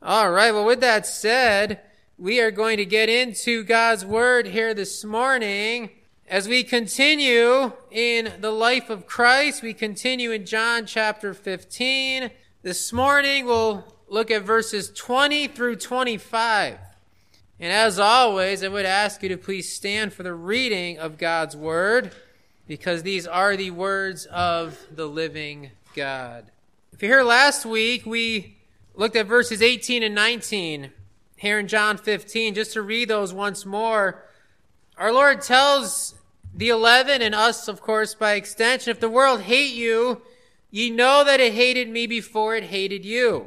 All right, well, with that said, we are going to get into God's Word here this morning. As we continue in the life of Christ, we continue in John chapter 15. This morning, we'll look at verses 20 through 25. And as always, I would ask you to please stand for the reading of God's Word, because these are the words of the living God. If you're here last week, we looked at verses 18 and 19 here in John 15. Just to read those once more, our Lord tells the 11 and us, of course, by extension, if the world hate you, ye know that it hated me before it hated you.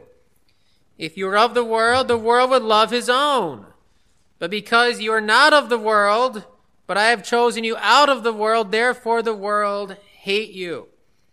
If you were of the world would love his own. But because you are not of the world, but I have chosen you out of the world, therefore the world hate you.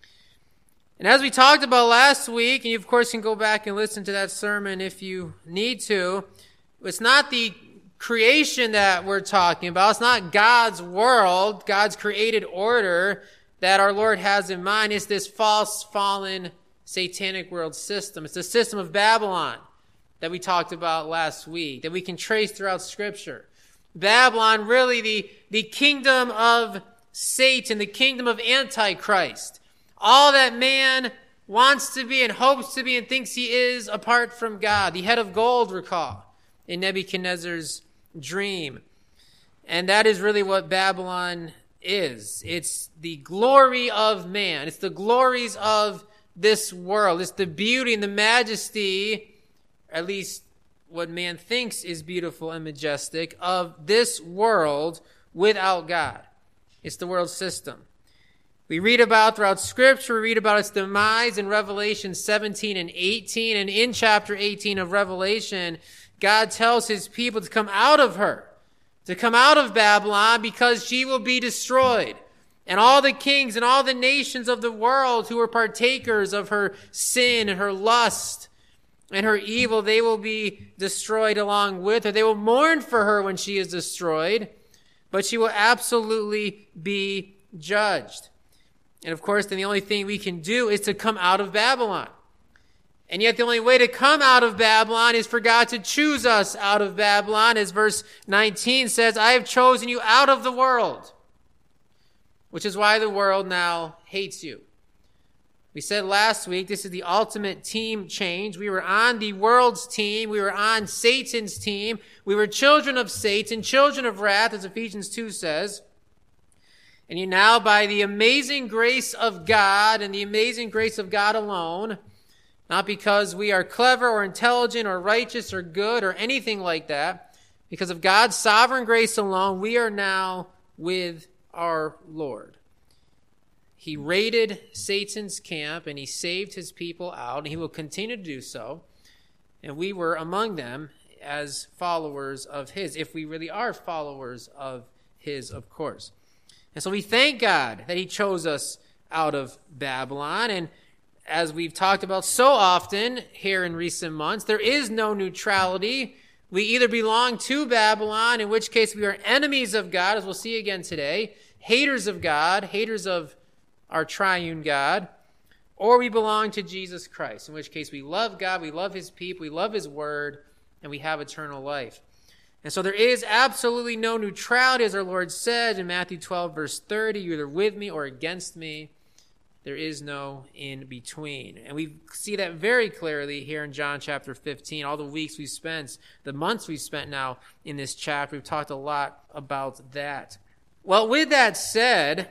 And as we talked about last week, and you of course can go back and listen to that sermon if you need to, it's not the creation that we're talking about. It's not God's world, God's created order that our Lord has in mind. It's this false, fallen, satanic world system. It's the system of Babylon that we talked about last week, that we can trace throughout Scripture. Babylon, really the kingdom of Satan, the kingdom of Antichrist. All that man wants to be and hopes to be and thinks he is apart from God. The head of gold, recall, in Nebuchadnezzar's dream. And that is really what Babylon is. It's the glory of man. It's the glories of this world. It's the beauty and the majesty, at least what man thinks is beautiful and majestic, of this world without God. It's the world system. We read about throughout Scripture, we read about its demise in Revelation 17 and 18. And in chapter 18 of Revelation, God tells his people to come out of her, to come out of Babylon, because she will be destroyed. And all the kings and all the nations of the world who were partakers of her sin and her lust and her evil, they will be destroyed along with her. They will mourn for her when she is destroyed, but she will absolutely be judged. And of course, then the only thing we can do is to come out of Babylon. And yet the only way to come out of Babylon is for God to choose us out of Babylon. As verse 19 says, I have chosen you out of the world, which is why the world now hates you. We said last week, this is the ultimate team change. We were on the world's team. We were on Satan's team. We were children of Satan, children of wrath, as Ephesians 2 says. And you now, by the amazing grace of God and the amazing grace of God alone, not because we are clever or intelligent or righteous or good or anything like that, because of God's sovereign grace alone, we are now with our Lord. He raided Satan's camp and he saved his people out, and he will continue to do so. And we were among them as followers of his, if we really are followers of his, of course. And so we thank God that he chose us out of Babylon. And as we've talked about so often here in recent months, there is no neutrality. We either belong to Babylon, in which case we are enemies of God, as we'll see again today, haters of God, haters of our triune God, or we belong to Jesus Christ, in which case we love God, we love his people, we love his word, and we have eternal life. And so there is absolutely no neutrality, as our Lord said in Matthew 12, verse 30, you're either with me or against me. There is no in between. And we see that very clearly here in John chapter 15. All the weeks we've spent, the months we've spent now in this chapter, we've talked a lot about that. Well, with that said,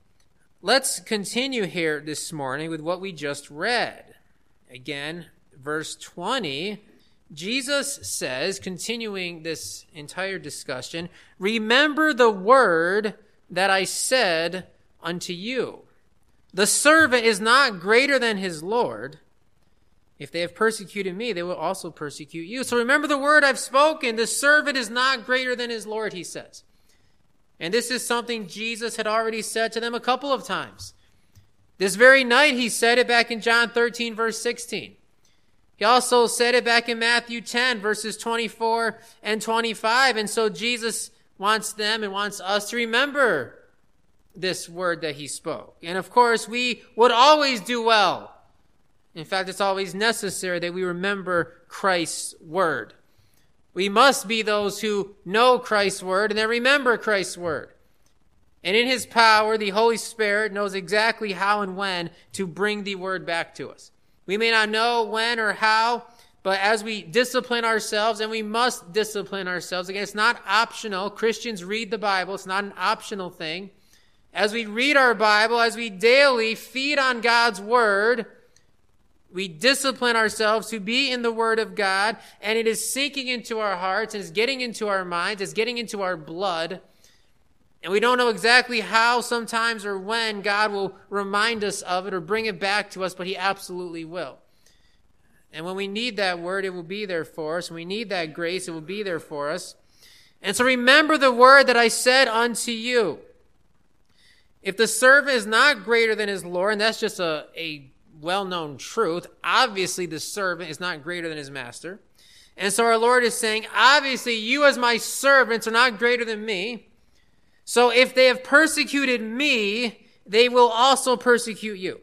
let's continue here this morning with what we just read. Again, verse 20, Jesus says, continuing this entire discussion, remember the word that I said unto you. The servant is not greater than his Lord. If they have persecuted me, they will also persecute you. So remember the word I've spoken. The servant is not greater than his Lord, he says. And this is something Jesus had already said to them a couple of times. This very night he said it back in John 13, verse 16. He also said it back in Matthew 10, verses 24 and 25. And so Jesus wants them and wants us to remember this word that he spoke. And of course, we would always do well. In fact, it's always necessary that we remember Christ's word. We must be those who know Christ's word and then remember Christ's word. And in his power, the Holy Spirit knows exactly how and when to bring the word back to us. We may not know when or how, but as we discipline ourselves, and we must discipline ourselves, again, it's not optional. Christians read the Bible. It's not an optional thing. As we read our Bible, as we daily feed on God's word, we discipline ourselves to be in the word of God, and it is sinking into our hearts, and it's getting into our minds, it's getting into our blood. And we don't know exactly how sometimes or when God will remind us of it or bring it back to us, but he absolutely will. And when we need that word, it will be there for us. When we need that grace, it will be there for us. And so remember the word that I said unto you. If the servant is not greater than his Lord, and that's just a well-known truth, obviously the servant is not greater than his master. And so our Lord is saying, obviously you as my servants are not greater than me. So if they have persecuted me, they will also persecute you.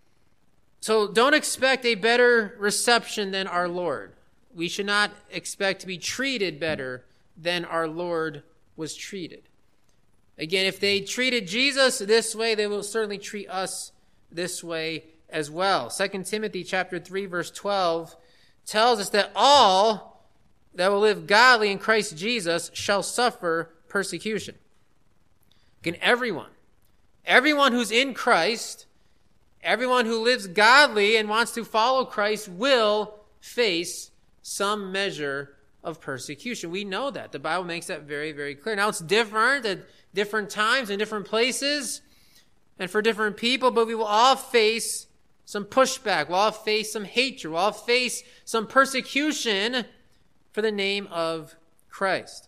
So don't expect a better reception than our Lord. We should not expect to be treated better than our Lord was treated. Again, if they treated Jesus this way, they will certainly treat us this way as well. 2 Timothy chapter 3, verse 12 tells us that all that will live godly in Christ Jesus shall suffer persecution. Again, everyone who's in Christ, everyone who lives godly and wants to follow Christ will face some measure of persecution. We know that. The Bible makes that very, very clear. Now, it's different at different times and different places and for different people, but we will all face some pushback. We'll all face some hatred. We'll all face some persecution for the name of Christ.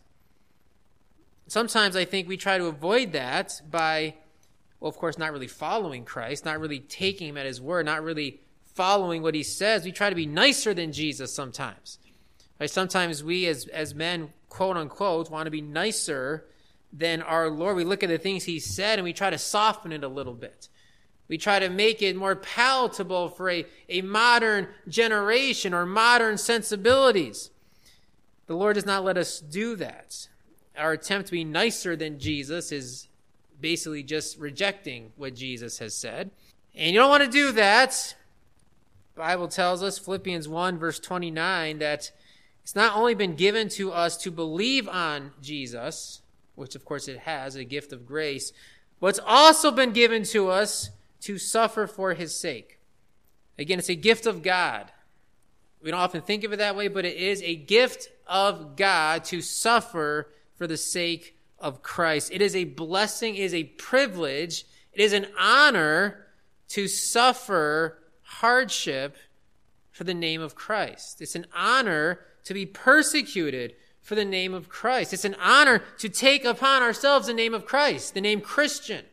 Sometimes I think we try to avoid that by, well, of course, not really following Christ, not really taking him at his word, not really following what he says. We try to be nicer than Jesus sometimes. Right? Sometimes we as men, quote unquote, want to be nicer than our Lord. We look at the things he said and we try to soften it a little bit. We try to make it more palatable for a modern generation or modern sensibilities. The Lord does not let us do that. Our attempt to be nicer than Jesus is basically just rejecting what Jesus has said. And you don't want to do that. The Bible tells us, Philippians 1, verse 29, that it's not only been given to us to believe on Jesus, which of course it has, a gift of grace, but it's also been given to us to suffer for his sake. Again, it's a gift of God. We don't often think of it that way, but it is a gift of God to suffer for the sake of Christ. It is a blessing, it is a privilege, it is an honor to suffer hardship for the name of Christ. It's an honor to be persecuted for the name of Christ. It's an honor to take upon ourselves the name of Christ, the name Christian,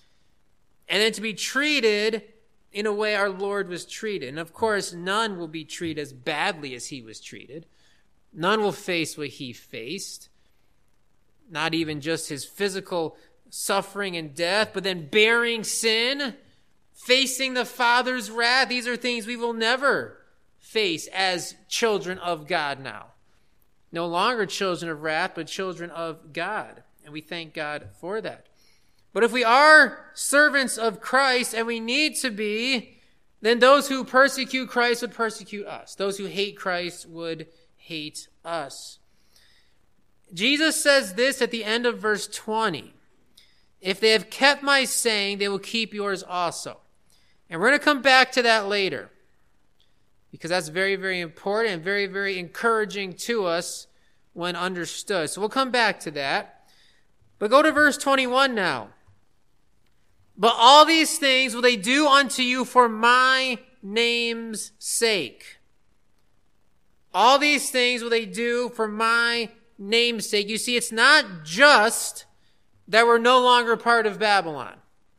and then to be treated in a way our Lord was treated. And of course, none will be treated as badly as he was treated. None will face what he faced. Not even just his physical suffering and death, but then bearing sin, facing the Father's wrath. These are things we will never face as children of God now. No longer children of wrath, but children of God. And we thank God for that. But if we are servants of Christ, and we need to be, then those who persecute Christ would persecute us. Those who hate Christ would hate us. Jesus says this at the end of verse 20. If they have kept my saying, they will keep yours also. And we're going to come back to that later, because that's very, very important and very, very encouraging to us when understood. So we'll come back to that. But go to verse 21 now. But all these things will they do unto you for my name's sake. All these things will they do for my name's sake. You see, it's not just that we're no longer part of Babylon.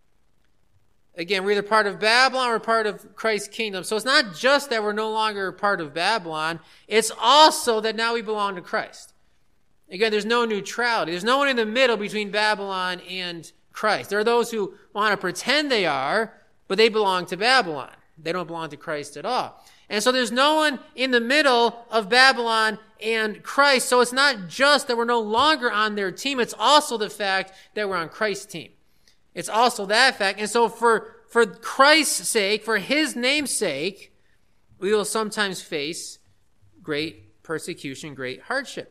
Again, we're either part of Babylon or part of Christ's kingdom. So it's not just that we're no longer part of Babylon. It's also that now we belong to Christ. Again, there's no neutrality. There's no one in the middle between Babylon and Christ. There are those who want to pretend they are, but they belong to Babylon. They don't belong to Christ at all. And so there's no one in the middle of Babylon and Christ. So it's not just that we're no longer on their team. It's also the fact that we're on Christ's team. It's also that fact. And so for Christ's sake, for his name's sake, we will sometimes face great persecution, great hardship.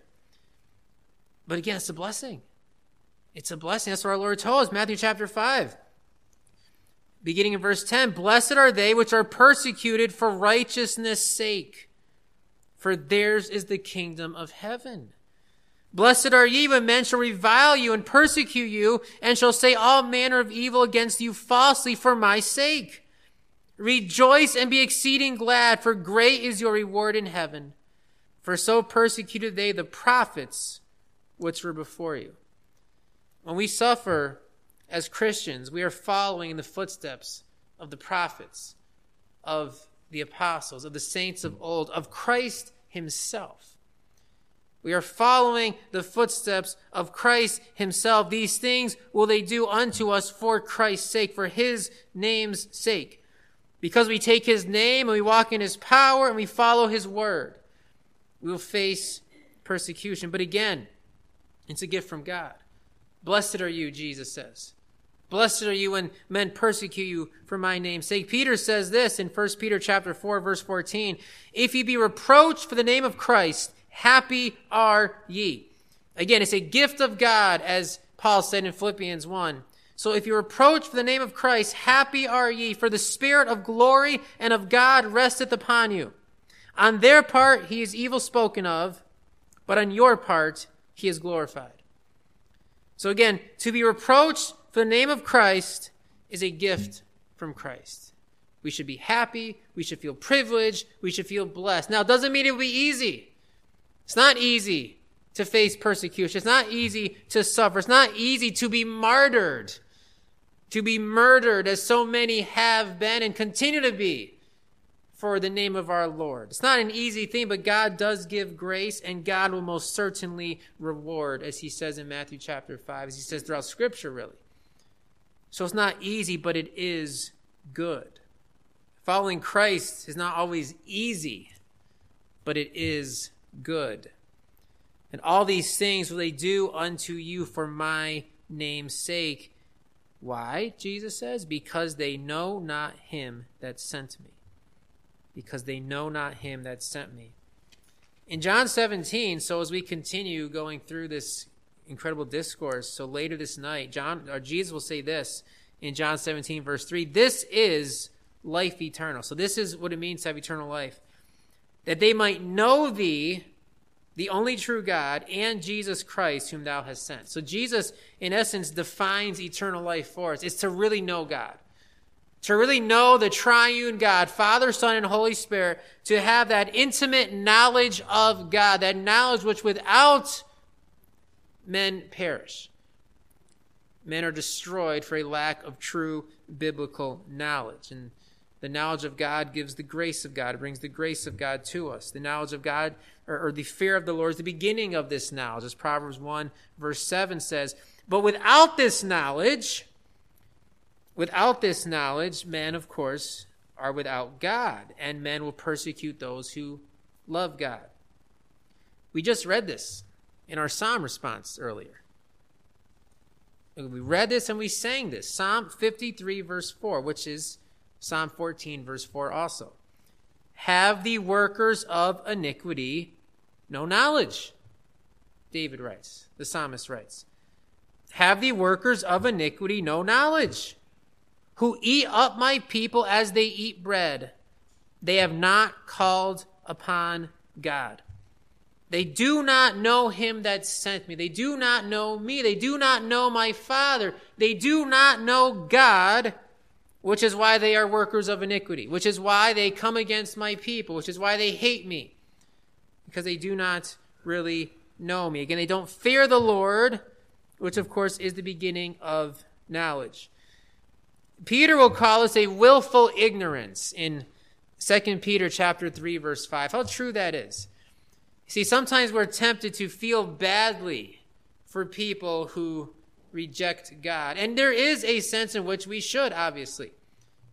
But again, it's a blessing. It's a blessing. That's what our Lord told us, Matthew chapter 5. Beginning in verse 10, "Blessed are they which are persecuted for righteousness' sake, for theirs is the kingdom of heaven. Blessed are ye when men shall revile you and persecute you, and shall say all manner of evil against you falsely for my sake. Rejoice and be exceeding glad, for great is your reward in heaven. For so persecuted they the prophets which were before you." When we suffer as Christians, we are following in the footsteps of the prophets, of the apostles, of the saints of old, of Christ himself. We are following the footsteps of Christ himself. These things will they do unto us for Christ's sake, for his name's sake. Because we take his name and we walk in his power and we follow his word, we will face persecution. But again, it's a gift from God. Blessed are you, Jesus says. Blessed are you when men persecute you for my name's sake. Peter says this in 1 Peter chapter 4, verse 14. "If ye be reproached for the name of Christ, happy are ye." Again, it's a gift of God, as Paul said in Philippians 1. So if you're reproached for the name of Christ, happy are ye, for the Spirit of glory and of God resteth upon you. On their part he is evil spoken of, but on your part he is glorified. So again, to be reproached for the name of Christ is a gift from Christ. We should be happy. We should feel privileged. We should feel blessed. Now, it doesn't mean it will be easy. It's not easy to face persecution. It's not easy to suffer. It's not easy to be martyred. To be murdered as so many have been and continue to be for the name of our Lord. It's not an easy thing, but God does give grace, and God will most certainly reward, as he says in Matthew chapter 5, as he says throughout Scripture, really. So it's not easy, but it is good. Following Christ is not always easy, but it is good. And all these things will they do unto you for my name's sake. Why, Jesus says? Because they know not him that sent me. Because they know not him that sent me. In John 17, so as we continue going through this incredible discourse, so later this night, Jesus will say this in John 17, verse 3, "This is life eternal." So this is what it means to have eternal life. "That they might know thee, the only true God, and Jesus Christ, whom thou hast sent." So Jesus, in essence, defines eternal life for us. It's to really know God. To really know the triune God, Father, Son, and Holy Spirit, to have that intimate knowledge of God, that knowledge which without men perish. Men are destroyed for a lack of true biblical knowledge. And the knowledge of God gives the grace of God. It brings the grace of God to us. The knowledge of God, or the fear of the Lord, is the beginning of this knowledge, as Proverbs 1, verse 7 says. But without this knowledge, men, of course, are without God, and men will persecute those who love God. We just read this in our psalm response earlier. We read this and we sang this. Psalm 53, verse 4, which is Psalm 14, verse 4 also. "Have the workers of iniquity no knowledge?" David writes, the psalmist writes. "Have the workers of iniquity no knowledge? Who eat up my people as they eat bread. They have not called upon God. They do not know him that sent me. They do not know me. They do not know my Father. They do not know God, which is why they are workers of iniquity, which is why they come against my people, which is why they hate me, because they do not really know me." Again, they don't fear the Lord, which of course is the beginning of knowledge. Peter will call us a willful ignorance in 2 Peter chapter 3, verse 5. How true that is. See, sometimes we're tempted to feel badly for people who reject God. And there is a sense in which we should, obviously.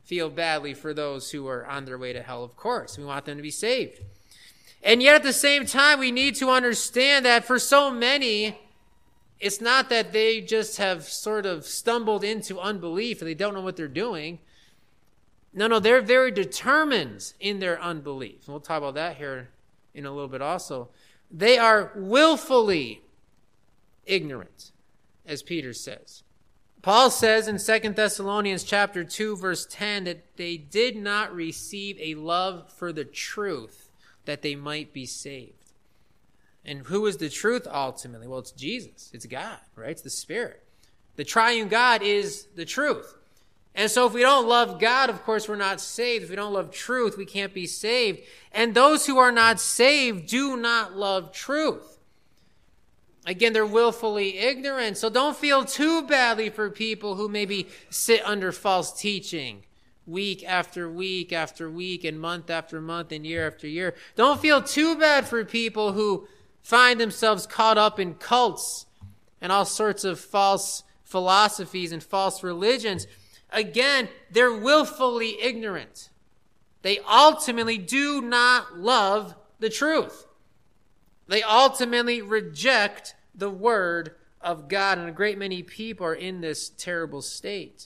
feel badly for those who are on their way to hell, of course. We want them to be saved. And yet at the same time, we need to understand that for so many, it's not that they just have sort of stumbled into unbelief and they don't know what they're doing. No, they're very determined in their unbelief. And we'll talk about that here in a little bit also. They are willfully ignorant, as Peter says. Paul says in 2 Thessalonians chapter 2, verse 10, that they did not receive a love for the truth that they might be saved. And who is the truth ultimately? Well, it's Jesus. It's God, right? It's the Spirit. The triune God is the truth. And so if we don't love God, of course, we're not saved. If we don't love truth, we can't be saved. And those who are not saved do not love truth. Again, they're willfully ignorant. So don't feel too badly for people who maybe sit under false teaching week after week after week and month after month and year after year. Don't feel too bad for people who find themselves caught up in cults and all sorts of false philosophies and false religions. Again, they're willfully ignorant. They ultimately do not love the truth. They ultimately reject the word of God, and a great many people are in this terrible state.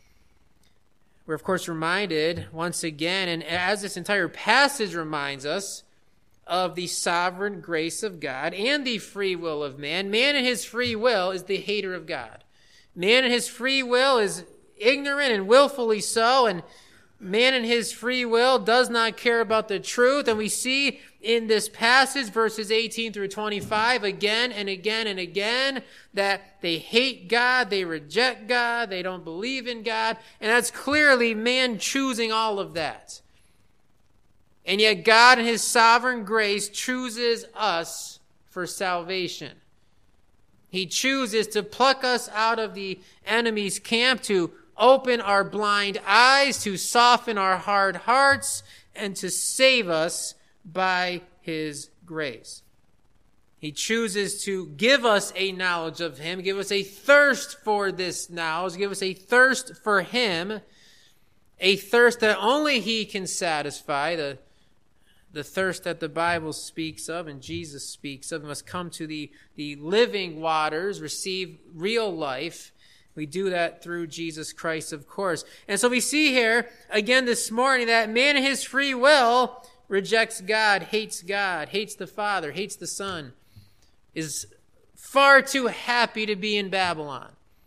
We're, of course, reminded once again, and as this entire passage reminds us, of the sovereign grace of God and the free will of man. Man in his free will is the hater of God. Man in his free will is ignorant and willfully so, and man in his free will does not care about the truth. And we see in this passage, verses 18 through 25, again and again and again, that they hate God, they reject God, they don't believe in God, and that's clearly man choosing all of that. And yet God in his sovereign grace chooses us for salvation. He chooses to pluck us out of the enemy's camp, to open our blind eyes, to soften our hard hearts, and to save us by his grace. He chooses to give us a knowledge of him, give us a thirst for this knowledge, give us a thirst for him, a thirst that only he can satisfy, the thirst that the Bible speaks of and Jesus speaks of. We must come to the living waters, receive real life. We do that through Jesus Christ, of course. And so we see here, again this morning, that man in his free will rejects God, hates the Father, hates the Son, is far too happy to be in Babylon.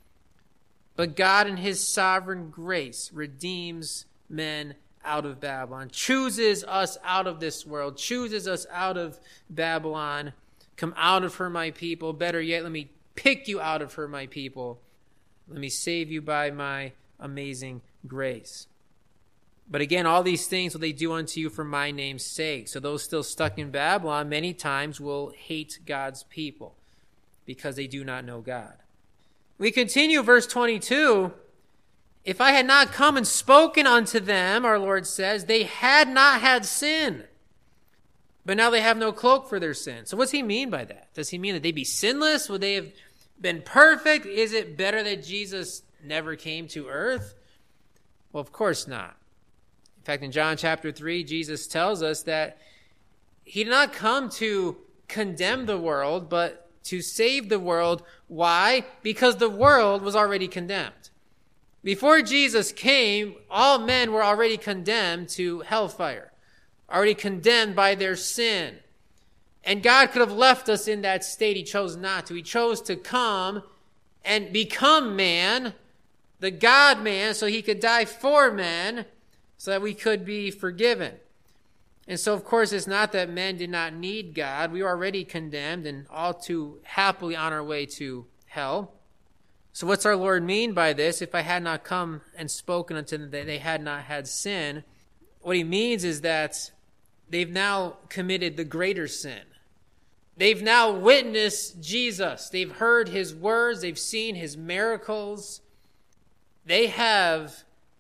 But God in his sovereign grace redeems men out of Babylon, chooses us out of this world, chooses us out of Babylon. Come out of her, my people. Better yet, let me pick you out of her, my people. Let me save you by my amazing grace. But again, all these things will they do unto you for my name's sake. So those still stuck in Babylon many times will hate God's people because they do not know God. We continue verse 22. If I had not come and spoken unto them, our Lord says, they had not had sin. But now they have no cloak for their sin. So what's he mean by that? Does he mean that they be sinless? Would they have been perfect? Is it better that Jesus never came to earth? Well, of course not. In fact, in John chapter 3, Jesus tells us that he did not come to condemn the world, but to save the world. Why? Because the world was already condemned. Before Jesus came, all men were already condemned to hellfire, already condemned by their sin. And God could have left us in that state. He chose not to. He chose to come and become man, the God-man, so he could die for men, so that we could be forgiven. And so, of course, it's not that men did not need God. We were already condemned and all too happily on our way to hell. So what's our Lord mean by this? If I had not come and spoken unto them that they had not had sin, what he means is that they've now committed the greater sin. They've now witnessed Jesus. They've heard his words. They've seen his miracles. They have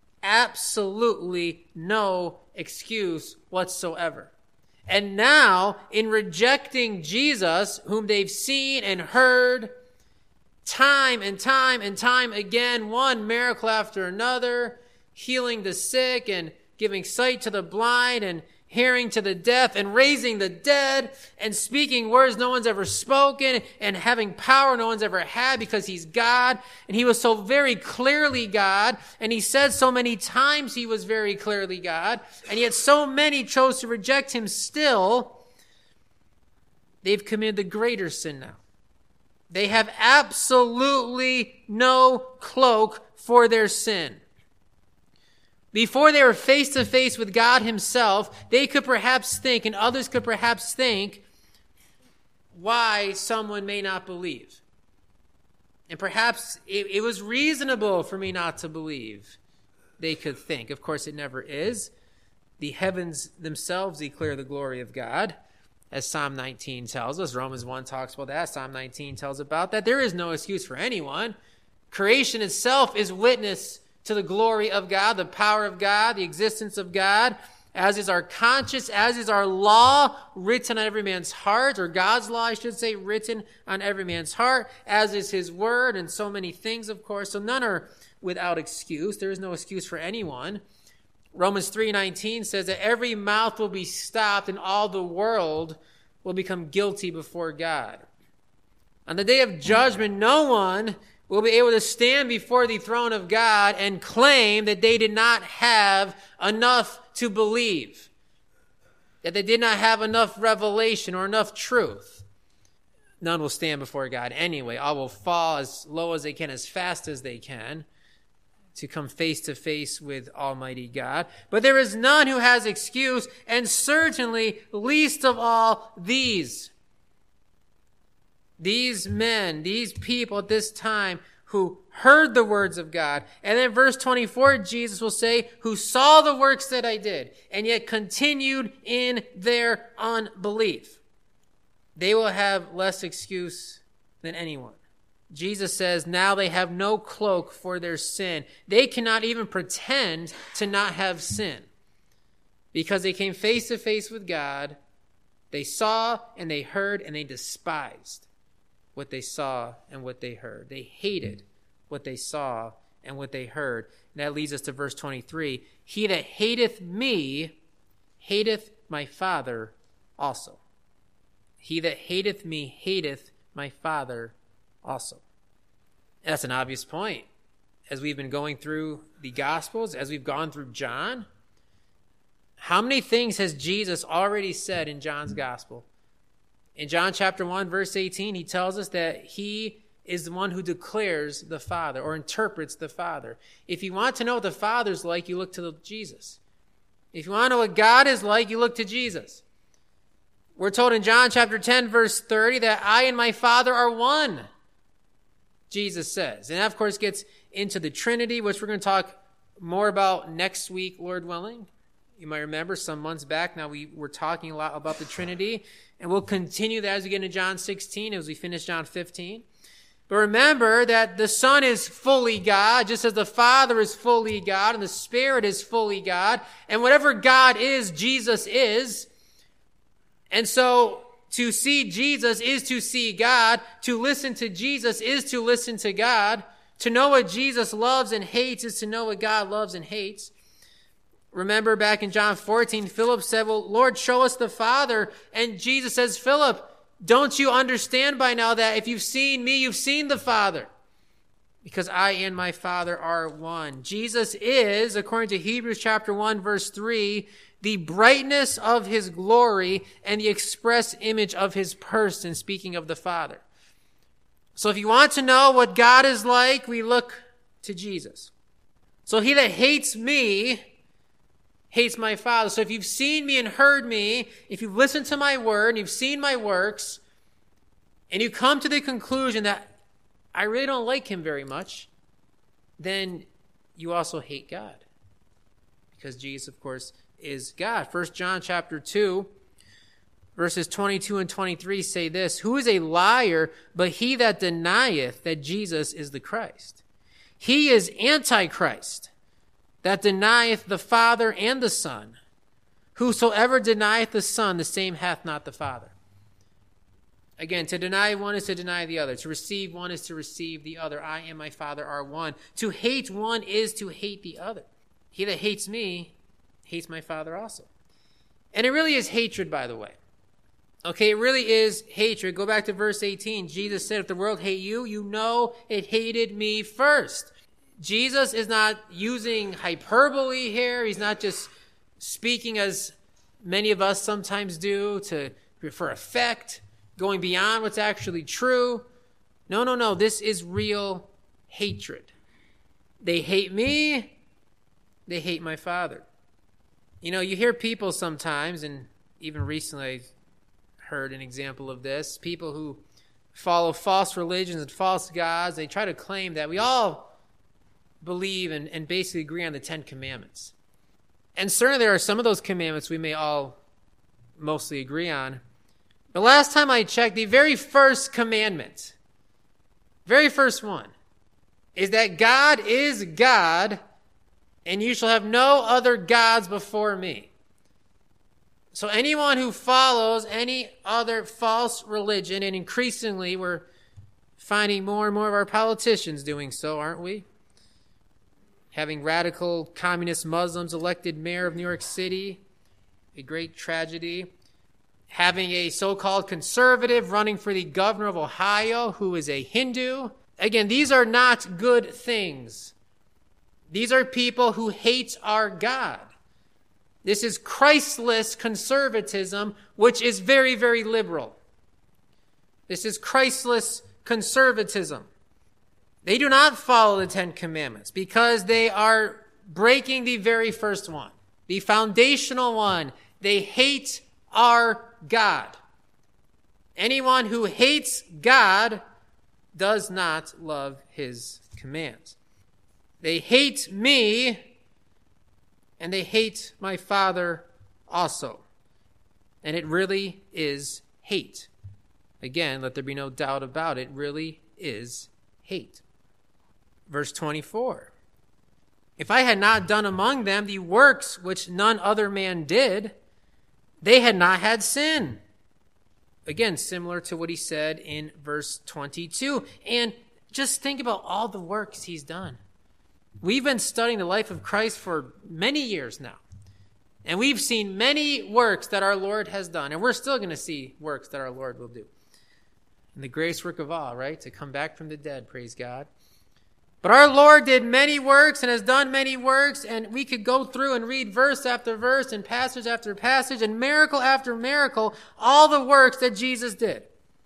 absolutely no excuse whatsoever. And now, in rejecting Jesus, whom they've seen and heard time and time and time again, one miracle after another, healing the sick and giving sight to the blind and hearing to the deaf and raising the dead and speaking words no one's ever spoken and having power no one's ever had because he's God. And he was so very clearly God. And he said so many times he was very clearly God. And yet so many chose to reject him still. They've committed the greater sin now. They have absolutely no cloak for their sin. Before they were face to face with God himself, they could perhaps think, and others could perhaps think, why someone may not believe. And perhaps it was reasonable for me not to believe, they could think. Of course, it never is. The heavens themselves declare the glory of God, as Psalm 19 tells us. Romans 1 talks about that. Psalm 19 tells about that. There is no excuse for anyone. Creation itself is witness to the glory of God, the power of God, the existence of God, as is our conscience, as is our law written on every man's heart, or God's law, I should say, written on every man's heart, as is his word, and so many things, of course. So none are without excuse. There is no excuse for anyone. Romans 3:19 says that every mouth will be stopped and all the world will become guilty before God. On the day of judgment, no one will be able to stand before the throne of God and claim that they did not have enough to believe, that they did not have enough revelation or enough truth. None will stand before God anyway. All will fall as low as they can, as fast as they can, to come face to face with Almighty God. But there is none who has excuse, and certainly least of all these. These men, these people at this time who heard the words of God. And then verse 24, Jesus will say, who saw the works that I did, and yet continued in their unbelief. They will have less excuse than anyone. Jesus says now they have no cloak for their sin. They cannot even pretend to not have sin, because they came face to face with God. They saw and they heard and they despised what they saw and what they heard. They hated what they saw and what they heard. And that leads us to verse 23. He that hateth me, hateth my Father also. He that hateth me, hateth my Father also. And that's an obvious point. As we've been going through the Gospels, as we've gone through John, how many things has Jesus already said in John's Gospel? In John chapter 1, verse 18, he tells us that he is the one who declares the Father or interprets the Father. If you want to know what the Father's like, you look to Jesus. If you want to know what God is like, you look to Jesus. We're told in John chapter 10, verse 30, that I and my Father are one, Jesus says. And that, of course, gets into the Trinity, which we're going to talk more about next week, Lord willing. You might remember some months back now we were talking a lot about the Trinity, and we'll continue that as we get into John 16, as we finish John 15. But remember that the Son is fully God, just as the Father is fully God, and the Spirit is fully God. And whatever God is, Jesus is. And so to see Jesus is to see God. To listen to Jesus is to listen to God. To know what Jesus loves and hates is to know what God loves and hates. Remember back in John 14, Philip said, well, Lord, show us the Father. And Jesus says, Philip, don't you understand by now that if you've seen me, you've seen the Father? Because I and my Father are one. Jesus is, according to Hebrews chapter 1, verse 3, the brightness of his glory and the express image of his person, speaking of the Father. So if you want to know what God is like, we look to Jesus. So he that hates me hates my Father. So if you've seen me and heard me, if you've listened to my word, and you've seen my works, and you come to the conclusion that I really don't like him very much, then you also hate God. Because Jesus, of course, is God. 1 John chapter 2, verses 22 and 23 say this, who is a liar but he that denieth that Jesus is the Christ? He is Antichrist, that denieth the Father and the Son. Whosoever denieth the Son, the same hath not the Father. Again, to deny one is to deny the other. To receive one is to receive the other. I and my Father are one. To hate one is to hate the other. he that hates me hates my Father also. And it really is hatred, by the way. Okay, it really is hatred. Go back to verse 18. Jesus said, if the world hate you, you know it hated me first. Jesus is not using hyperbole here. He's not just speaking as many of us sometimes do for effect, going beyond what's actually true. No. This is real hatred. They hate me. They hate my Father. You know, you hear people sometimes, and even recently I heard an example of this, people who follow false religions and false gods, they try to claim that we all believe and basically agree on the 10 Commandments. And certainly there are some of those commandments we may all mostly agree on. But last time I checked, the very first commandment, very first one, is that God is God, and you shall have no other gods before me. So anyone who follows any other false religion, and increasingly we're finding more and more of our politicians doing so, aren't we? Having radical communist Muslims elected mayor of New York City, a great tragedy. Having a so-called conservative running for the governor of Ohio who is a Hindu. Again, these are not good things. These are people who hate our God. This is Christless conservatism, which is very, very liberal. This is Christless conservatism. They do not follow the 10 Commandments because they are breaking the very first one, the foundational one. They hate our God. Anyone who hates God does not love his commands. They hate me, and they hate my Father also. And it really is hate. Again, let there be no doubt about it. It really is hate. Verse 24. If I had not done among them the works which none other man did, they had not had sin. Again, similar to what he said in verse 22. And just think about all the works he's done. We've been studying the life of Christ for many years now. And we've seen many works that our Lord has done. And we're still going to see works that our Lord will do. And the greatest work of all, right? To come back from the dead, praise God. But our Lord did many works and has done many works. And we could go through and read verse after verse and passage after passage and miracle after miracle, all the works that Jesus did.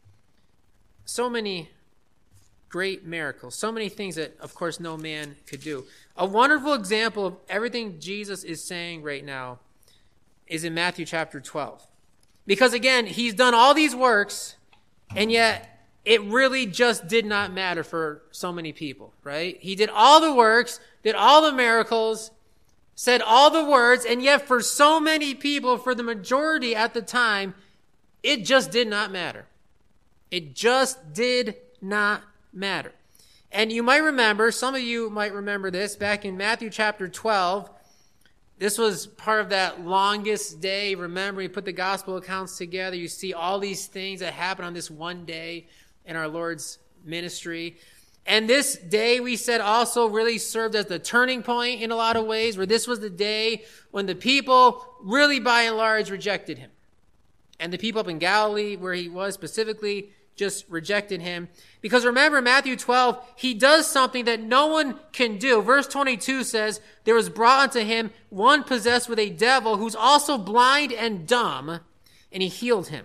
So many great miracles. So many things that, of course, no man could do. A wonderful example of everything Jesus is saying right now is in Matthew chapter 12. Because, again, he's done all these works, and yet it really just did not matter for so many people, right? He did all the works, did all the miracles, said all the words, and yet for so many people, for the majority at the time, it just did not matter. It just did not matter. And you might remember, some of you might remember this, back in Matthew chapter 12, this was part of that longest day. Remember, you put the gospel accounts together, you see all these things that happen on this one day in our Lord's ministry. And this day, we said, also really served as the turning point in a lot of ways, where this was the day when the people really, by and large, rejected him. And the people up in Galilee, where he was specifically, just rejected him. Because remember, Matthew 12, he does something that no one can do. Verse 22 says, there was brought unto him one possessed with a devil, who's also blind and dumb, and he healed him.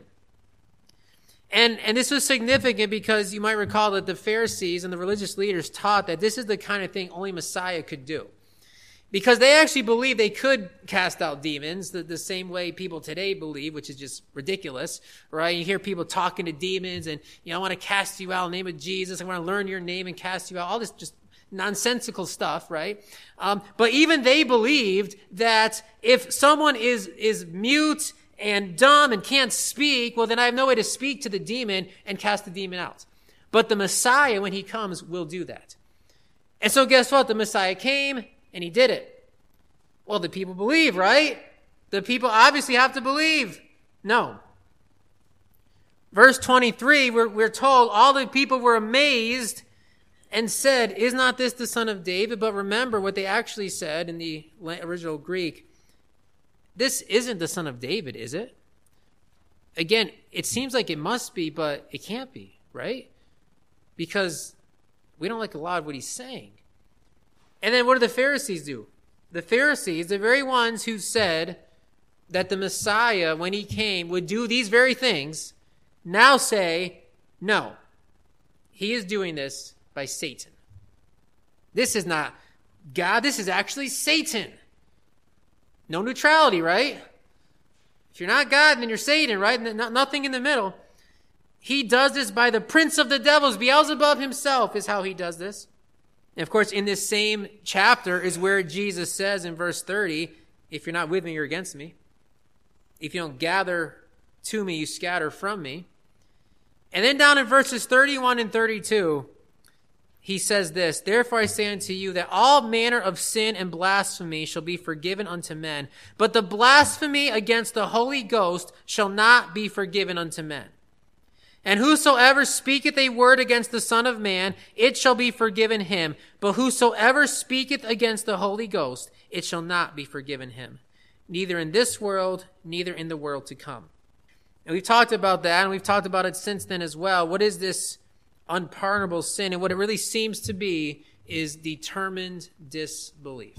And this was significant because you might recall that the Pharisees and the religious leaders taught that this is the kind of thing only Messiah could do. Because they actually believed they could cast out demons the same way people today believe, which is just ridiculous, right? You hear people talking to demons and, I want to cast you out in the name of Jesus. I want to learn your name and cast you out. All this just nonsensical stuff, right? But even they believed that if someone is mute and dumb and can't speak, well, then I have no way to speak to the demon and cast the demon out. But the Messiah, when he comes, will do that. And so guess what? The Messiah came, and he did it. Well, the people believe, right? The people obviously have to believe. No. Verse 23, we're told all the people were amazed and said, is not this the son of David? But remember what they actually said in the original Greek. This isn't the son of David, is it? Again, it seems like it must be, but it can't be, right? Because we don't like a lot of what he's saying. And then what do the Pharisees do? The Pharisees, the very ones who said that the Messiah, when he came, would do these very things, now say, no, he is doing this by Satan. This is not God, this is actually Satan. No neutrality, right? If you're not God, then you're Satan, right? Nothing in the middle. He does this by the prince of the devils. Beelzebub himself is how he does this. And of course, in this same chapter is where Jesus says in verse 30, if you're not with me, you're against me. If you don't gather to me, you scatter from me. And then down in verses 31 and 32, he says this, therefore I say unto you that all manner of sin and blasphemy shall be forgiven unto men, but the blasphemy against the Holy Ghost shall not be forgiven unto men. And whosoever speaketh a word against the Son of Man, it shall be forgiven him. But whosoever speaketh against the Holy Ghost, it shall not be forgiven him. Neither in this world, neither in the world to come. And we've talked about that, and we've talked about it since then as well. What is this unpardonable sin? And what it really seems to be is determined disbelief.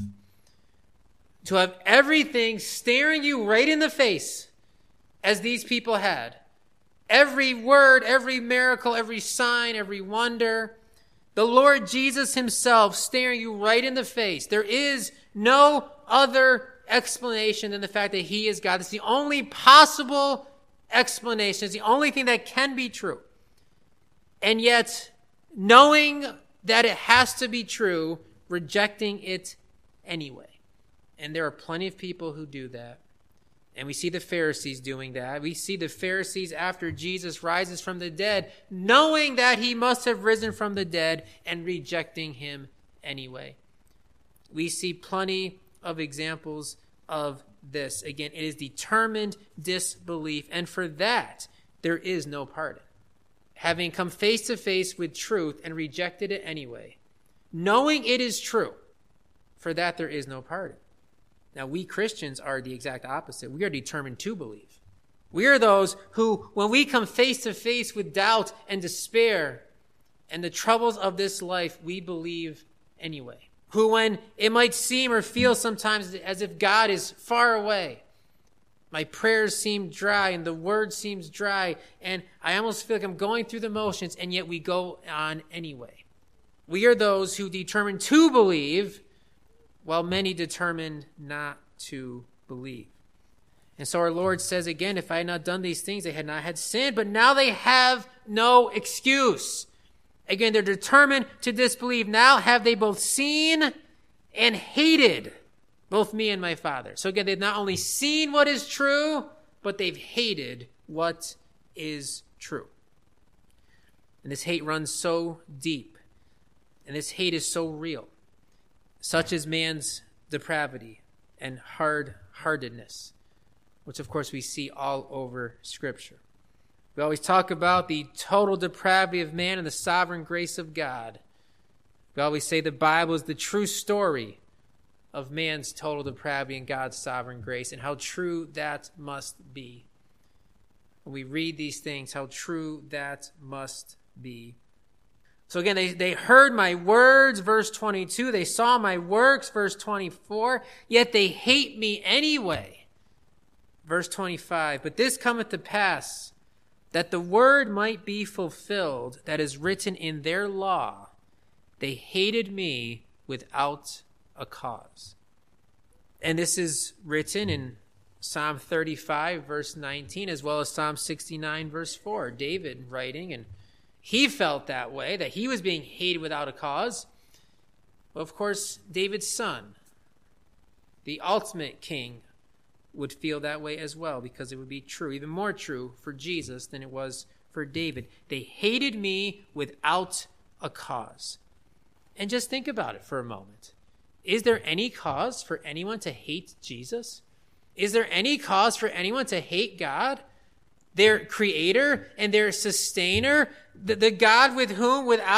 To have everything staring you right in the face, as these people had. Every word, every miracle, every sign, every wonder. The Lord Jesus himself staring you right in the face. There is no other explanation than the fact that he is God. It's the only possible explanation. It's the only thing that can be true. And yet, knowing that it has to be true, rejecting it anyway. And there are plenty of people who do that. And we see the Pharisees doing that. We see the Pharisees after Jesus rises from the dead, knowing that he must have risen from the dead and rejecting him anyway. We see plenty of examples of this. Again, it is determined disbelief. And for that, there is no pardon. Having come face to face with truth and rejected it anyway, knowing it is true, for that there is no pardon. Now, we Christians are the exact opposite. We are determined to believe. We are those who, when we come face to face with doubt and despair and the troubles of this life, we believe anyway. Who, when it might seem or feel sometimes as if God is far away, my prayers seem dry and the word seems dry, and I almost feel like I'm going through the motions, and yet we go on anyway. We are those who determine to believe, while many determined not to believe. And so our Lord says again, if I had not done these things, they had not had sin, but now they have no excuse. Again, they're determined to disbelieve. Now have they both seen and hated both me and my Father. So again, they've not only seen what is true, but they've hated what is true. And this hate runs so deep, and this hate is so real. Such is man's depravity and hard-heartedness, which of course we see all over Scripture. We always talk about the total depravity of man and the sovereign grace of God. We always say the Bible is the true story of man's total depravity and God's sovereign grace, and how true that must be. When we read these things, how true that must be. So again, they heard my words, verse 22. They saw my works, verse 24. Yet they hate me anyway. Verse 25. But this cometh to pass, that the word might be fulfilled that is written in their law. They hated me without a cause. And this is written in Psalm 35, verse 19, as well as Psalm 69, verse 4. David writing, and he felt that way, that he was being hated without a cause. Well, of course, David's son, the ultimate king, would feel that way as well, because it would be true, even more true for Jesus than it was for David. They hated me without a cause. And just think about it for a moment. Is there any cause for anyone to hate Jesus? Is there any cause for anyone to hate God, their creator and their sustainer, the God with whom, without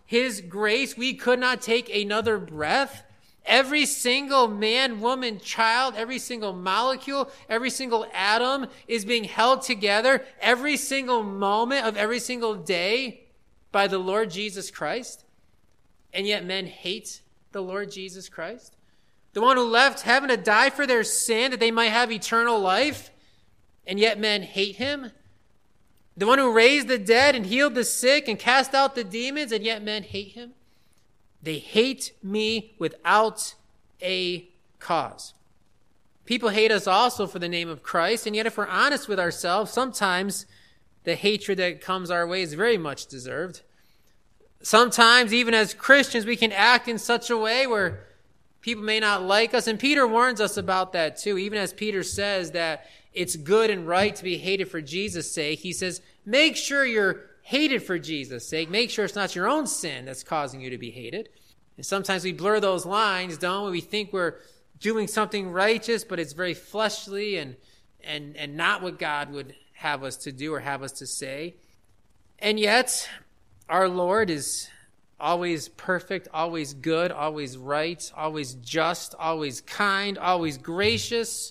his grace, we could not take another breath. Every single man, woman, child, every single molecule, every single atom is being held together every single moment of every single day by the Lord Jesus Christ. And yet men hate the Lord Jesus Christ. The one who left heaven to die for their sin that they might have eternal life. And yet men hate him. The one who raised the dead and healed the sick and cast out the demons, and yet men hate him. They hate me without a cause. People hate us also for the name of Christ, and yet if we're honest with ourselves, sometimes the hatred that comes our way is very much deserved. Sometimes, even as Christians, we can act in such a way where people may not like us, and Peter warns us about that too. Even as Peter says that it's good and right to be hated for Jesus' sake, he says, make sure you're hated for Jesus' sake. Make sure it's not your own sin that's causing you to be hated. And sometimes we blur those lines, don't we? We think we're doing something righteous, but it's very fleshly and not what God would have us to do or have us to say. And yet, our Lord is always perfect, always good, always right, always just, always kind, always gracious,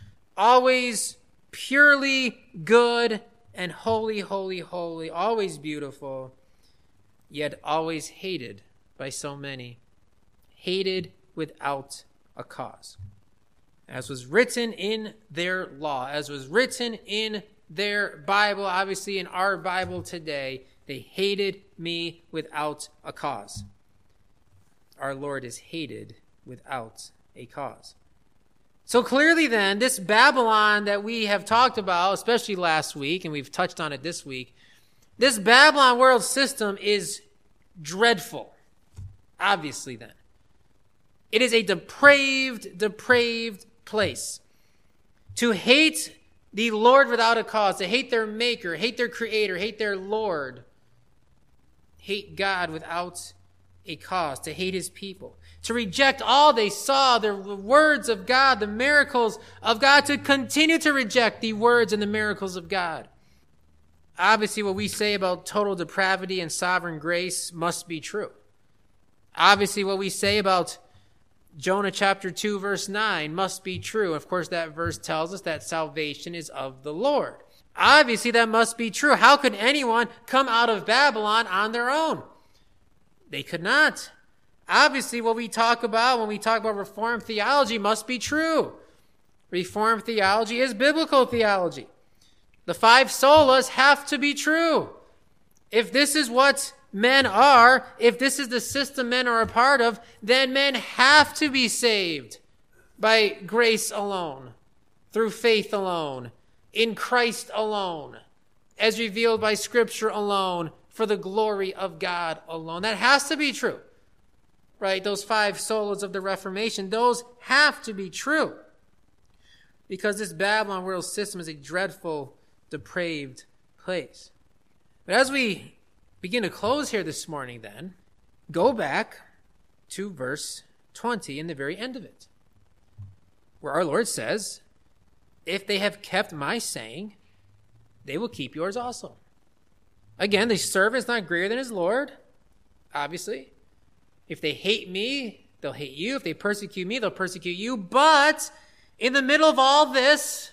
always purely good and holy, holy, holy, always beautiful, yet always hated by so many, hated without a cause. As was written in their law, as was written in their Bible, obviously in our Bible today, they hated me without a cause. Our Lord is hated without a cause. So clearly then, this Babylon that we have talked about, especially last week, and we've touched on it this week, this Babylon world system is dreadful, obviously then. It is a depraved place. To hate the Lord without a cause, to hate their maker, hate their creator, hate their Lord, hate God without a cause, to hate his people, to reject all they saw, the words of God, the miracles of God, to continue to reject the words and the miracles of God. Obviously, what we say about total depravity and sovereign grace must be true. Obviously, what we say about Jonah chapter 2, verse 9 must be true. Of course, that verse tells us that salvation is of the Lord. Obviously, that must be true. How could anyone come out of Babylon on their own? They could not. Obviously, what we talk about when we talk about Reformed theology must be true. Reformed theology is biblical theology. The five solas have to be true. If this is what men are, if this is the system men are a part of, then men have to be saved by grace alone, through faith alone, in Christ alone, as revealed by Scripture alone, for the glory of God alone. That has to be true, right? Those five solas of the Reformation, those have to be true, because this Babylon world system is a dreadful, depraved place. But as we begin to close here this morning, then, go back to verse 20 in the very end of it, where our Lord says, if they have kept my saying, they will keep yours also. Again, the servant is not greater than his Lord, obviously. If they hate me, they'll hate you. If they persecute me, they'll persecute you. But in the middle of all this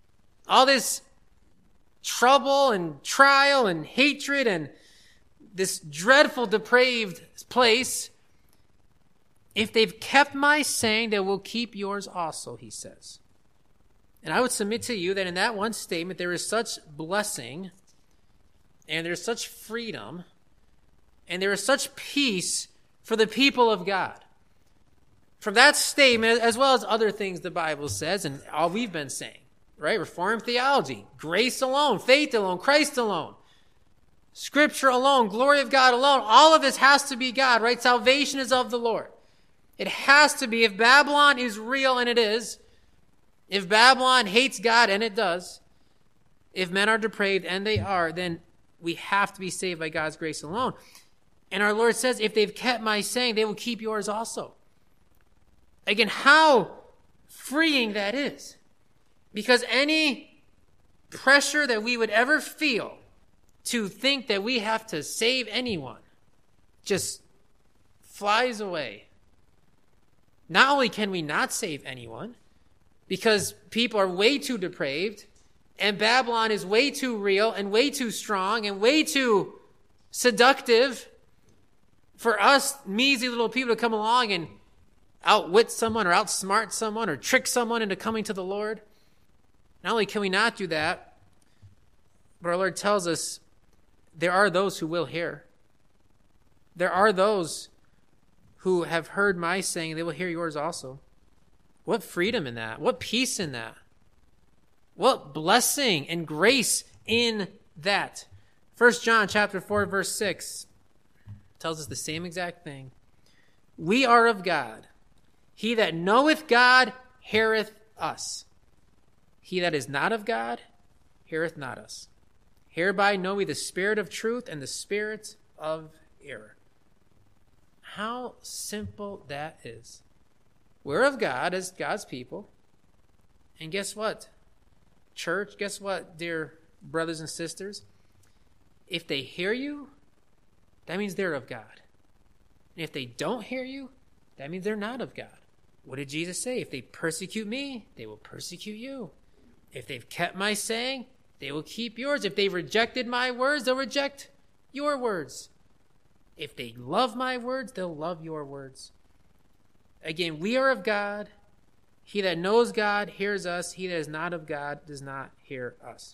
trouble and trial and hatred and this dreadful, depraved place, if they've kept my saying, they will keep yours also, he says. And I would submit to you that in that one statement, there is such blessing, and there's such freedom, and there is such peace for the people of God. From that statement, as well as other things the Bible says, and all we've been saying, right? Reformed theology, grace alone, faith alone, Christ alone, Scripture alone, glory of God alone. All of this has to be God, right? Salvation is of the Lord. It has to be. If Babylon is real, and it is, if Babylon hates God, and it does, if men are depraved, and they are, then we have to be saved by God's grace alone. And our Lord says, if they've kept my saying, they will keep yours also. Again, how freeing that is. Because any pressure that we would ever feel to think that we have to save anyone, just flies away. Not only can we not save anyone, because people are way too depraved, and Babylon is way too real and way too strong and way too seductive for us measly little people to come along and outwit someone or outsmart someone or trick someone into coming to the Lord. Not only can we not do that, but our Lord tells us there are those who will hear. There are those who have heard my saying, they will hear yours also. What freedom in that. What peace in that. What blessing and grace in that. 1 John chapter 4, verse 6 tells us the same exact thing. We are of God. He that knoweth God heareth us. He that is not of God heareth not us. Hereby know we the spirit of truth and the spirit of error. How simple that is. We're of God as God's people. And guess what? Church, guess what, dear brothers and sisters? If they hear you, that means they're of God. And if they don't hear you, that means they're not of God. What did Jesus say? If they persecute me, they will persecute you. If they've kept my saying, they will keep yours. If they've rejected my words, they'll reject your words. If they love my words, they'll love your words. Again, we are of God. He that knows God hears us. He that is not of God does not hear us.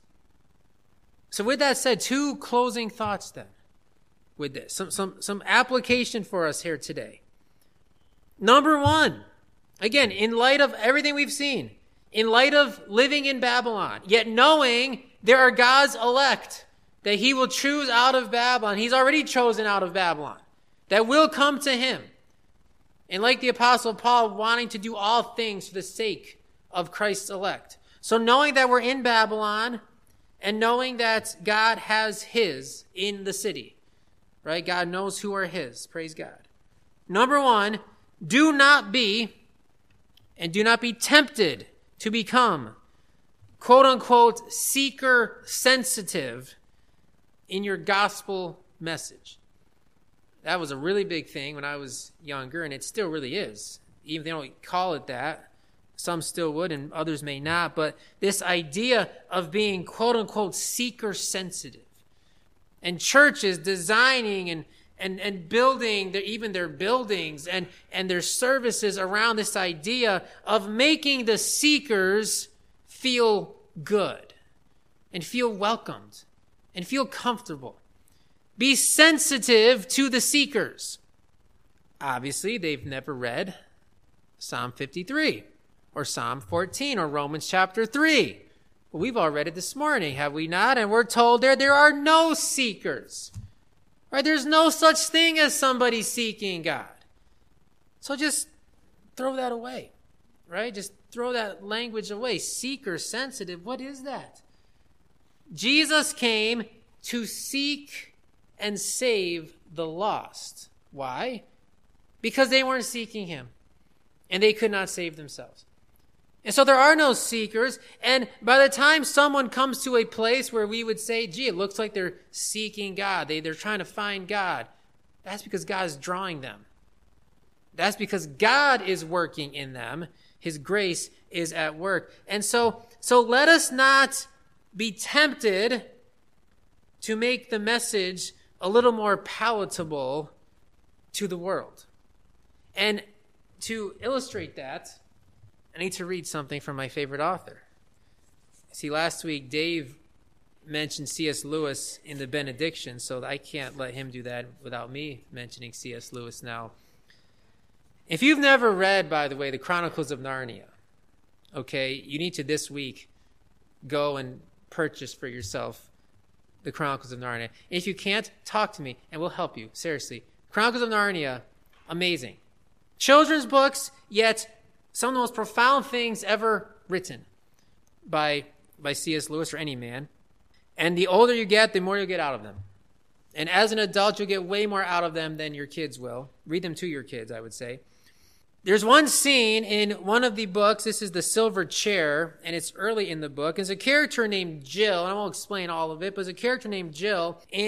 So with that said, two closing thoughts then with this. Some application for us here today. Number one, again, in light of everything we've seen, in light of living in Babylon, yet knowing there are God's elect that he will choose out of Babylon. He's already chosen out of Babylon that will come to him. And like the Apostle Paul, wanting to do all things for the sake of Christ's elect. So knowing that we're in Babylon and knowing that God has his in the city, right? God knows who are his. Praise God. Number one, do not be tempted to become, quote unquote, seeker sensitive in your gospel message. That was a really big thing when I was younger, and it still really is. Even if they don't call it that, some still would and others may not. But this idea of being, quote unquote, seeker sensitive. And churches designing and building even their buildings and their services around this idea of making the seekers feel good and feel welcomed and feel comfortable. Be sensitive to the seekers. Obviously, they've never read Psalm 53 or Psalm 14 or Romans chapter 3. Well, we've all read it this morning, have we not? And we're told there are no seekers. Right? There's no such thing as somebody seeking God. So just throw that away. Right? Just throw that language away. Seeker sensitive, what is that? Jesus came to seek and save the lost. Why? Because they weren't seeking him, and they could not save themselves. And so there are no seekers, and by the time someone comes to a place where we would say, gee, it looks like they're seeking God, they're trying to find God, that's because God is drawing them. That's because God is working in them. His grace is at work. And so let us not be tempted to make the message a little more palatable to the world. And to illustrate that, I need to read something from my favorite author. See, last week Dave mentioned C.S. Lewis in the benediction, so I can't let him do that without me mentioning C.S. Lewis now. If you've never read, by the way, the Chronicles of Narnia, okay, you need to this week go and purchase for yourself the Chronicles of Narnia. If you can't, talk to me and we'll help you. Seriously. Chronicles of Narnia, amazing. Children's books, yet some of the most profound things ever written by C.S. Lewis or any man. And the older you get, the more you'll get out of them. And as an adult, you'll get way more out of them than your kids will. Read them to your kids, I would say. There's one scene in one of the books. This is The Silver Chair, and it's early in the book. There's a character named Jill, and I won't explain all of it, but there's a character named Jill, and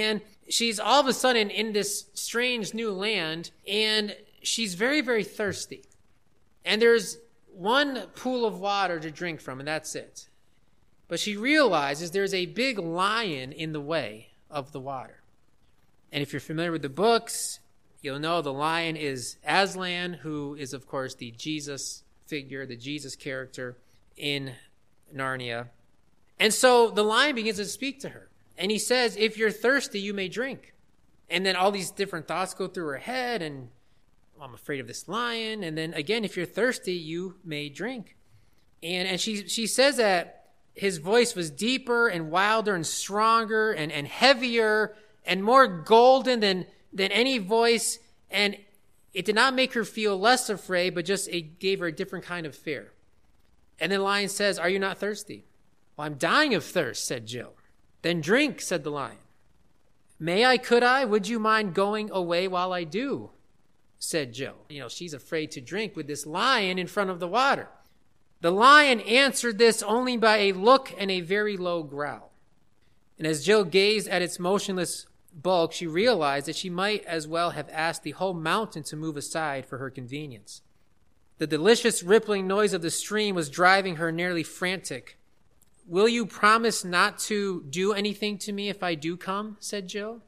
she's all of a sudden in this strange new land, and she's very, very thirsty. And there's one pool of water to drink from, and that's it. But she realizes there's a big lion in the way of the water. And if you're familiar with the books, you'll know the lion is Aslan, who is, of course, the Jesus figure, the Jesus character in Narnia. And so the lion begins to speak to her. And he says, if you're thirsty, you may drink. And then all these different thoughts go through her head, and I'm afraid of this lion. And then again, if you're thirsty, you may drink. And she says that his voice was deeper and wilder and stronger and heavier and more golden than any voice. And it did not make her feel less afraid, but just it gave her a different kind of fear. And then the lion says, are you not thirsty? Well, I'm dying of thirst, said Jill. Then drink, said the lion. May I, could I? Would you mind going away while I do? Said Jill. She's afraid to drink with this lion in front of the water. The lion answered this only by a look and a very low growl. And as Jill gazed at its motionless bulk, she realized that she might as well have asked the whole mountain to move aside for her convenience. The delicious rippling noise of the stream was driving her nearly frantic. Will you promise not to do anything to me if I do come? Said Jill.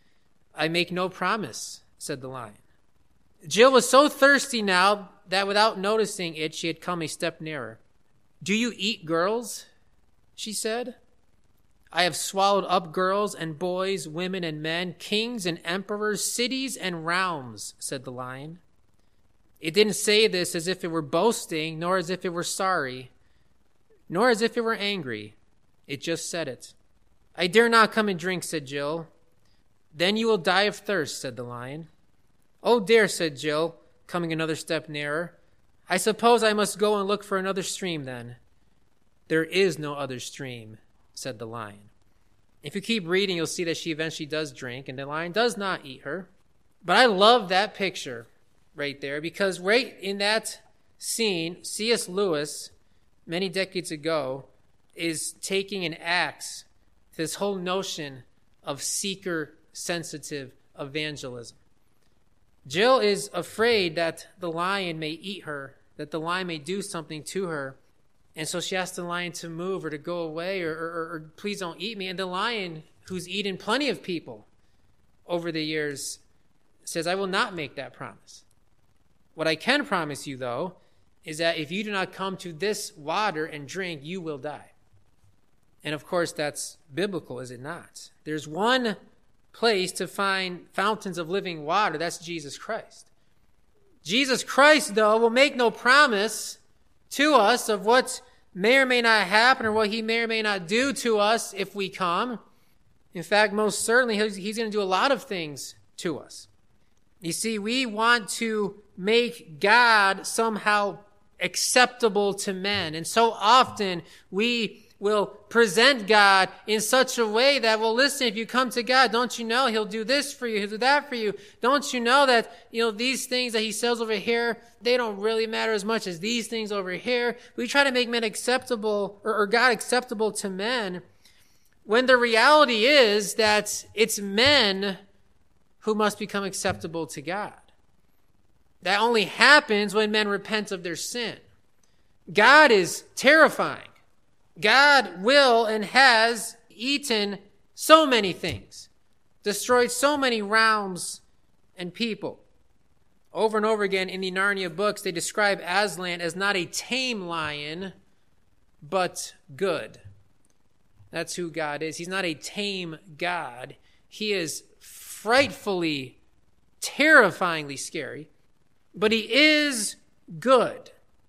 I make no promise, said the lion. Jill was so thirsty now that without noticing it, she had come a step nearer. Do you eat girls? She said. I have swallowed up girls and boys, women and men, kings and emperors, cities and realms, said the lion. It didn't say this as if it were boasting, nor as if it were sorry, nor as if it were angry. It just said it. I dare not come and drink, said Jill. Then you will die of thirst, said the lion. Oh dear, said Jill, coming another step nearer. I suppose I must go and look for another stream then. There is no other stream, said the lion. If you keep reading, you'll see that she eventually does drink, and the lion does not eat her. But I love that picture right there, because right in that scene, C.S. Lewis, many decades ago, is taking an axe to this whole notion of seeker-sensitive evangelism. Jill is afraid that the lion may eat her, that the lion may do something to her. And so she asks the lion to move or to go away or please don't eat me. And the lion, who's eaten plenty of people over the years, says, I will not make that promise. What I can promise you, though, is that if you do not come to this water and drink, you will die. And of course, that's biblical, is it not? There's one place to find fountains of living water. That's Jesus Christ. Jesus Christ, though, will make no promise to us of what may or may not happen or what he may or may not do to us if we come. In fact, most certainly, he's going to do a lot of things to us. You see, we want to make God somehow acceptable to men. And so often we will present God in such a way that, well, listen, if you come to God, don't you know he'll do this for you, he'll do that for you? Don't you know that, these things that he says over here, they don't really matter as much as these things over here? We try to make men acceptable, or God acceptable to men, when the reality is that it's men who must become acceptable to God. That only happens when men repent of their sin. God is terrifying. God will and has eaten so many things, destroyed so many realms and people. Over and over again in the Narnia books, they describe Aslan as not a tame lion, but good. That's who God is. He's not a tame God. He is frightfully, terrifyingly scary, but he is good.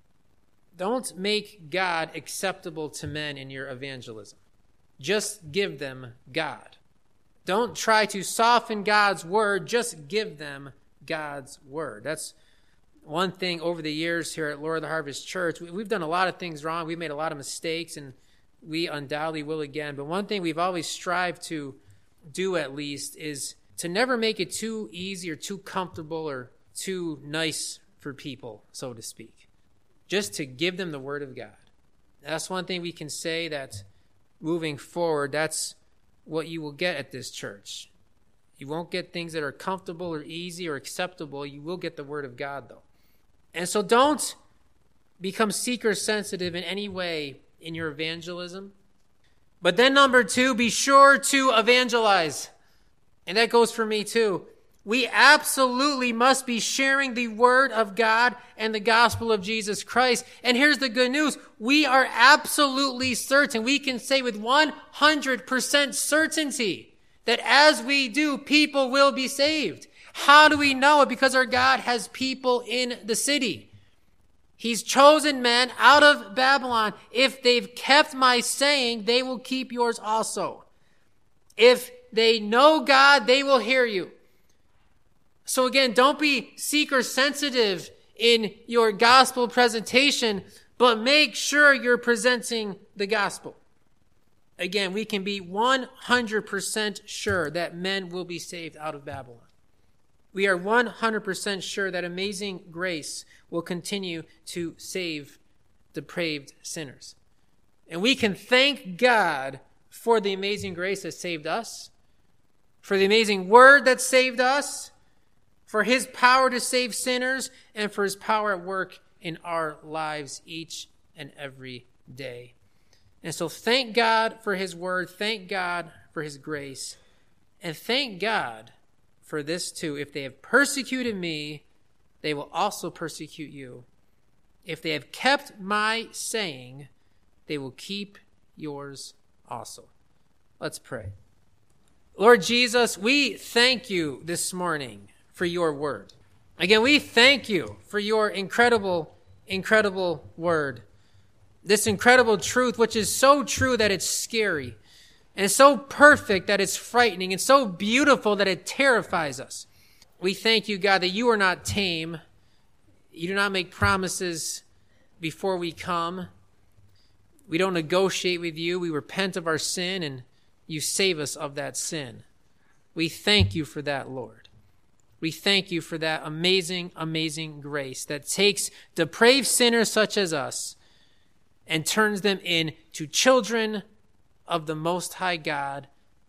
Don't make God acceptable to men in your evangelism. Just give them God. Don't try to soften God's word. Just give them God's word. That's one thing over the years here at Lord of the Harvest Church. We've done a lot of things wrong. We've made a lot of mistakes, and we undoubtedly will again. But one thing we've always strived to do, at least, is to never make it too easy or too comfortable or too nice for people, so to speak. Just to give them the word of God. That's one thing we can say, that moving forward, that's what you will get at this church. You won't get things that are comfortable or easy or acceptable. You will get the word of God, though. And so don't become seeker sensitive in any way in your evangelism. But then number 2, be sure to evangelize. And that goes for me too. We absolutely must be sharing the word of God and the gospel of Jesus Christ. And here's the good news. We are absolutely certain. We can say with 100% certainty that as we do, people will be saved. How do we know it? Because our God has people in the city. He's chosen men out of Babylon. If they've kept my saying, they will keep yours also. If they know God, they will hear you. So again, don't be seeker sensitive in your gospel presentation, but make sure you're presenting the gospel. Again, we can be 100% sure that men will be saved out of Babylon. We are 100% sure that amazing grace will continue to save depraved sinners. And we can thank God for the amazing grace that saved us, for the amazing word that saved us, for his power to save sinners, and for his power at work in our lives each and every day. And so thank God for his word, thank God for his grace, and thank God for this too. If they have persecuted me, they will also persecute you. If they have kept my saying, they will keep yours also. Let's pray. Lord Jesus, we thank you this morning for your word. Again, we thank you for your incredible, incredible word. This incredible truth, which is so true that it's scary, and so perfect that it's frightening, and so beautiful that it terrifies us. We thank you, God, that you are not tame. You do not make promises before we come. We don't negotiate with you. We repent of our sin, and you save us of that sin. We thank you for that, Lord. We thank you for that amazing, amazing grace that takes depraved sinners such as us and turns them into children of the Most High God,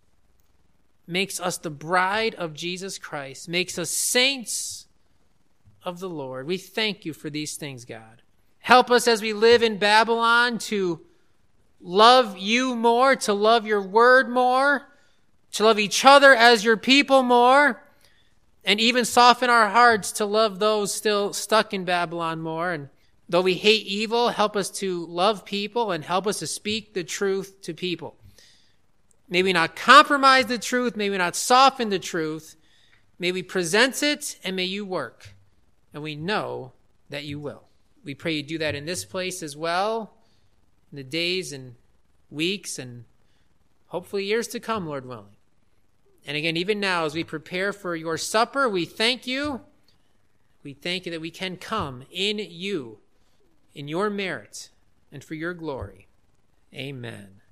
makes us the bride of Jesus Christ, makes us saints of the Lord. We thank you for these things, God. Help us as we live in Babylon to love you more, to love your word more, to love each other as your people more, and even soften our hearts to love those still stuck in Babylon more. And though we hate evil, help us to love people and help us to speak the truth to people. May we not compromise the truth. May we not soften the truth. May we present it, and may you work. And we know that you will. We pray you do that in this place as well, in the days and weeks and hopefully years to come, Lord willing. And again, even now, as we prepare for your supper, we thank you. We thank you that we can come in you, in your merit, and for your glory. Amen.